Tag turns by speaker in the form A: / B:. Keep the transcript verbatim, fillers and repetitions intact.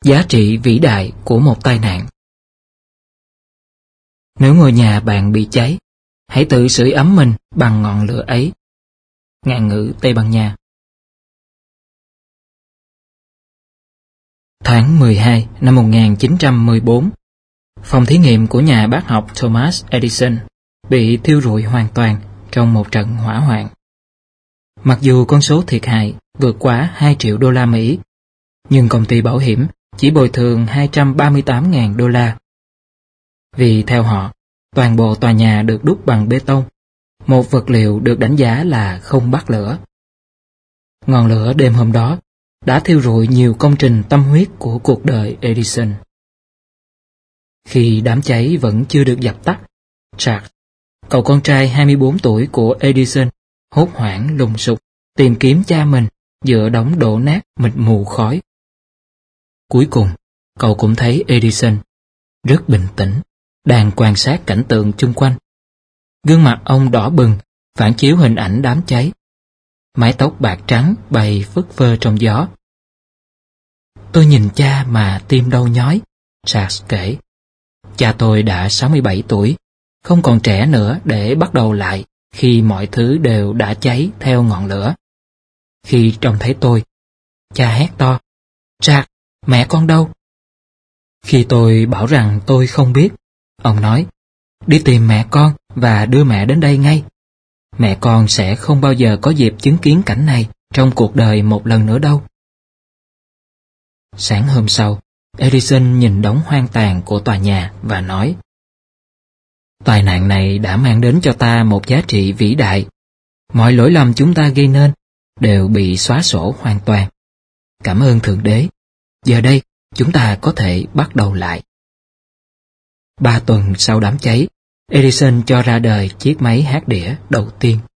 A: Giá trị vĩ đại của một tai nạn. Nếu ngôi nhà bạn bị cháy, hãy tự sưởi ấm mình bằng ngọn lửa ấy. Ngạn ngữ Tây Ban Nha. Tháng mười hai năm một nghìn chín trăm mười bốn, phòng thí nghiệm của nhà bác học Thomas Edison bị thiêu rụi hoàn toàn trong một trận hỏa hoạn. Mặc dù con số thiệt hại vượt quá hai triệu đô la Mỹ, nhưng công ty bảo hiểm chỉ bồi thường hai trăm ba mươi tám nghìn đô la. Vì theo họ, toàn bộ tòa nhà được đúc bằng bê tông, một vật liệu được đánh giá là không bắt lửa. Ngọn lửa đêm hôm đó đã thiêu rụi nhiều công trình tâm huyết của cuộc đời Edison. Khi đám cháy vẫn chưa được dập tắt, Charles, cậu con trai hai mươi bốn tuổi của Edison, hốt hoảng lùng sục tìm kiếm cha mình giữa đống đổ nát mịt mù khói. Cuối cùng, cậu cũng thấy Edison, rất bình tĩnh, đang quan sát cảnh tượng chung quanh. Gương mặt ông đỏ bừng, phản chiếu hình ảnh đám cháy. Mái tóc bạc trắng bay phất phơ trong gió. Tôi nhìn cha mà tim đau nhói, Charles kể. Cha tôi đã sáu mươi bảy tuổi, không còn trẻ nữa để bắt đầu lại khi mọi thứ đều đã cháy theo ngọn lửa. Khi trông thấy tôi, cha hét to, Charles, mẹ con đâu? Khi tôi bảo rằng tôi không biết, ông nói, đi tìm mẹ con và đưa mẹ đến đây ngay. Mẹ con sẽ không bao giờ có dịp chứng kiến cảnh này trong cuộc đời một lần nữa đâu. Sáng hôm sau, Edison nhìn đống hoang tàn của tòa nhà và nói, tai nạn này đã mang đến cho ta một giá trị vĩ đại. Mọi lỗi lầm chúng ta gây nên đều bị xóa sổ hoàn toàn. Cảm ơn Thượng Đế. Giờ đây, chúng ta có thể bắt đầu lại. Ba tuần sau đám cháy, Edison cho ra đời chiếc máy hát đĩa đầu tiên.